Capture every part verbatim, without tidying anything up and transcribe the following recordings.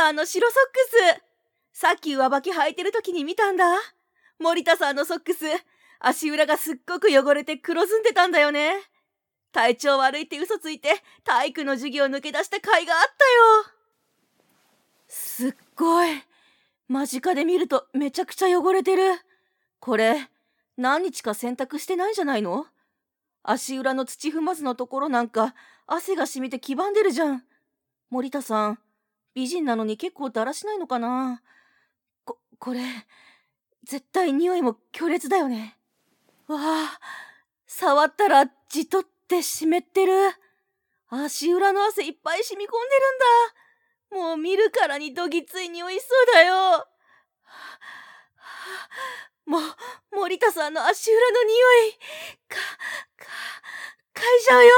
さんの白ソックス。さっき上履き履いてる時に見たんだ。森田さんのソックス、足裏がすっごく汚れて黒ずんでたんだよね。体調悪いって嘘ついて体育の授業抜け出した甲斐があったよ。すっごい。間近で見るとめちゃくちゃ汚れてる。これ、何日か洗濯してないんじゃないの？足裏の土踏まずのところなんか汗が染みて黄ばんでるじゃん。森田さん、美人なのに結構だらしないのかな？こ、これ、絶対匂いも強烈だよね。わあ、触ったらじとって湿ってる。足裏の汗いっぱい染み込んでるんだ。もう見るからにどぎつい匂いそうだよ。もう、森田さんの足裏の匂い、か、か、嗅いじゃうよ。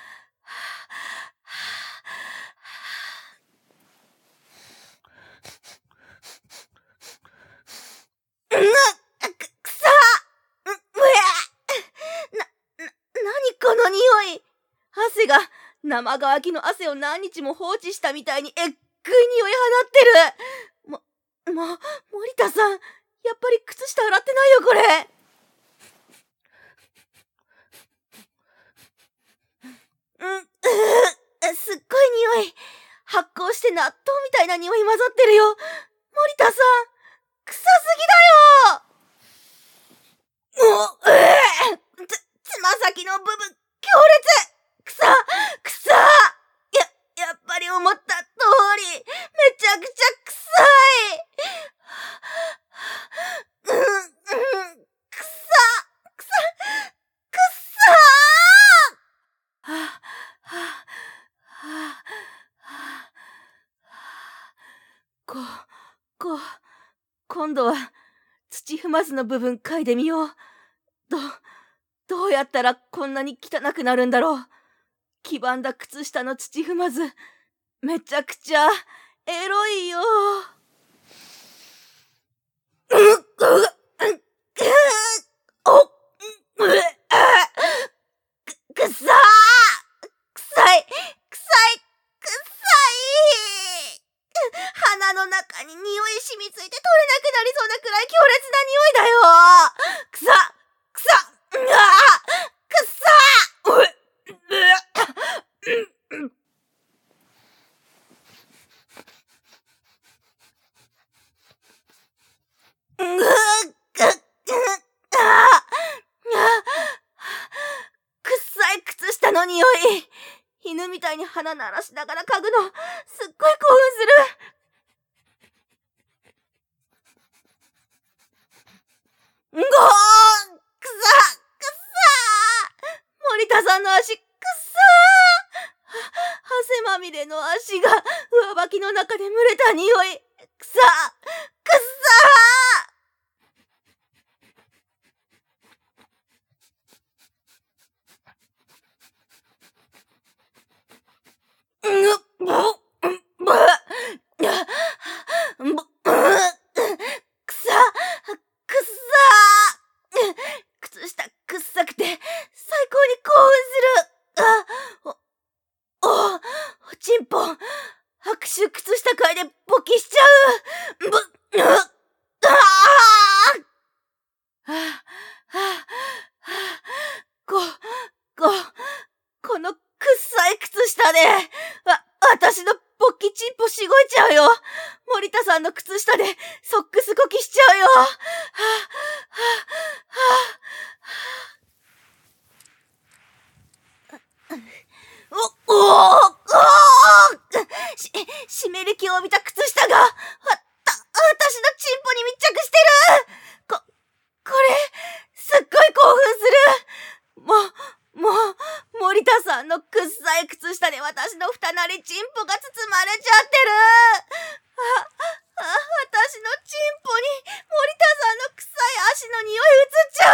うっ、く、くさう、うえな、な、なにこの匂い。汗が、生乾きの汗を何日も放置したみたいにえっぐい匂い放ってる。も、もう、森田さん、やっぱり靴下洗ってないよ、これ。うん、うー、すっごい匂い。発酵して納豆みたいな匂い混ざってるよ。森田さん、臭すぎだよ。もう、えー、つ、つま先の部分、強烈。臭、臭。や、やっぱり思った通り、めちゃくちゃ臭い。うん、うん、臭、臭、臭。はあ、はあ、はあ、はあ、こ、こ、今度は土踏まずの部分嗅いでみよう。ど、どうやったらこんなに汚くなるんだろう。黄ばんだ靴下の土踏まず、めちゃくちゃエロいよ。うっ、うっ、うっ、お、うえ、く、くさー、臭い、臭い、臭い。鼻の中に匂い染みついて取れなくなりそうなくらい強烈な匂いだよ。くさ、くさ、うわー、くさー、うえ、うえ、うぐっ、く、ああ、臭い靴下の匂い。犬みたいに鼻鳴らしながら嗅ぐの、すっごい興奮する。んごー、くさ、くさー。森田さんの足、くさー。汗まみれの足が上履きの中で蒸れた匂い。くさ、くさー。うっ、ぼ、ぼ、ぼ、くさ、くさ。靴下くっさくて最高に興奮する。あ、お、お、おちんぽん、握手靴下界で勃起しちゃう。ぶ、う、ああ、はあ、はあ、こ、こ、このくっさい靴下で、わ、私の勃起チンポしごいちゃうよ。森田さんの靴下でソックスこきしちゃうよ。はあ、はあ、はあ、お、おー、おー、し、湿り気を帯びた靴下が、わ、た、私のチンポに密着してる。こ、これ、すっごい興奮する。もう、もう、森田さんのくっさい靴下で私の二なりチンポが包まれちゃってる。あ、あ、私のチンポに森田さんの臭い足の匂い移っちゃう。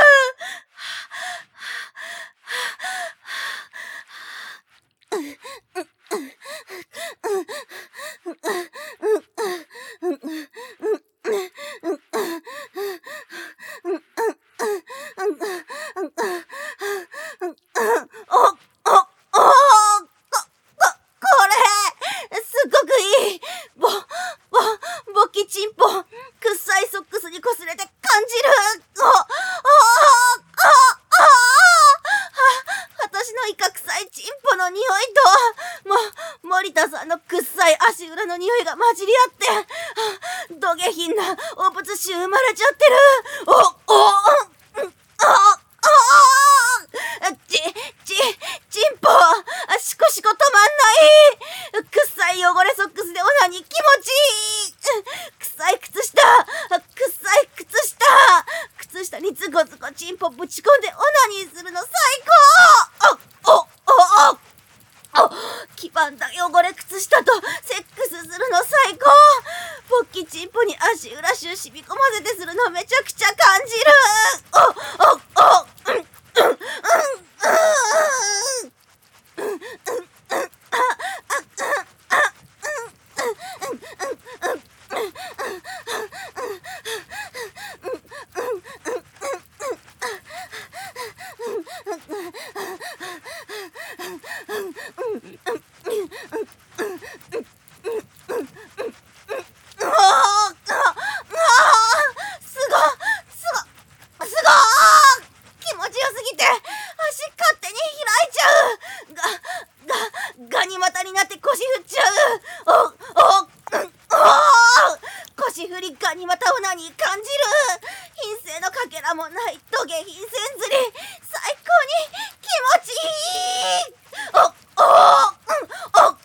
お、お、お、こ、こ、これ、すっごくいい。ぼ、 の匂いと、も、森田さんのくっさい足裏の匂いが混じり合って、はあ、ど下品なお物臭生まれちゃってる。お、お、うん、あ、あ、ち、ち、ちんぽ、しこしこ止まんない。くっさい汚れソックスでオナニー気持ちいい。くさい靴下、くさい靴下、靴下にズコズコチンポぶち込んでオナニーするの最高。お、お、お、お、黄ばんだ汚れ靴下とセックスするの最高。ポッキチンポに足裏臭染み込ませてするのめちゃくちゃ感じる。お、お、お、うん、うん、うん、うん、うん、うん、ガニ股になって腰振っちゃう。お、お、うん、お、腰振りガニ股を何感じる。品性のかけらもないど下品線ずり、最高に気持ちいい。お、お、うん、お、お、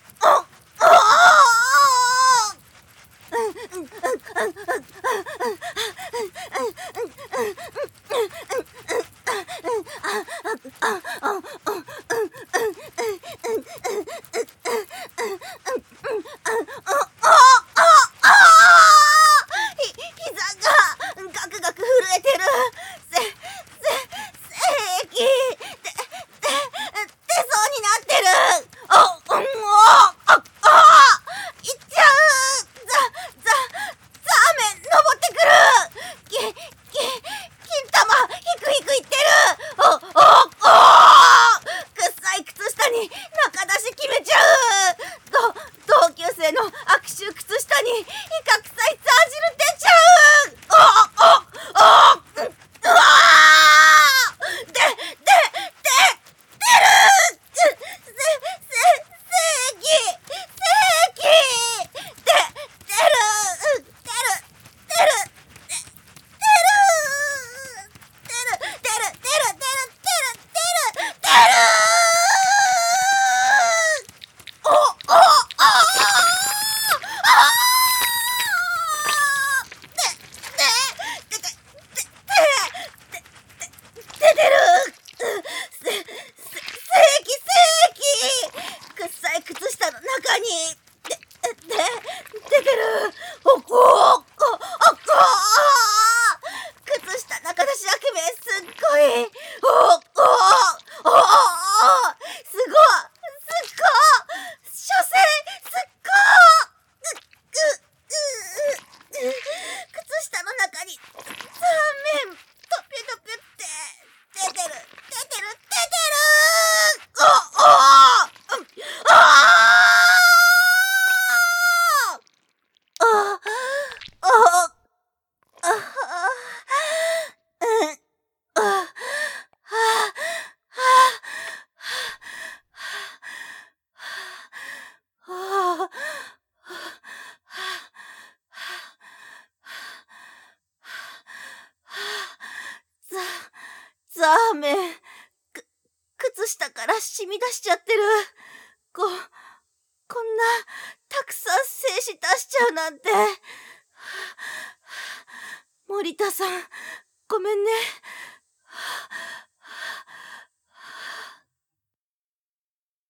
ザーメン、く、靴下から染み出しちゃってる。こ、こんな、たくさん精子出しちゃうなんて。森田さん、ごめんね。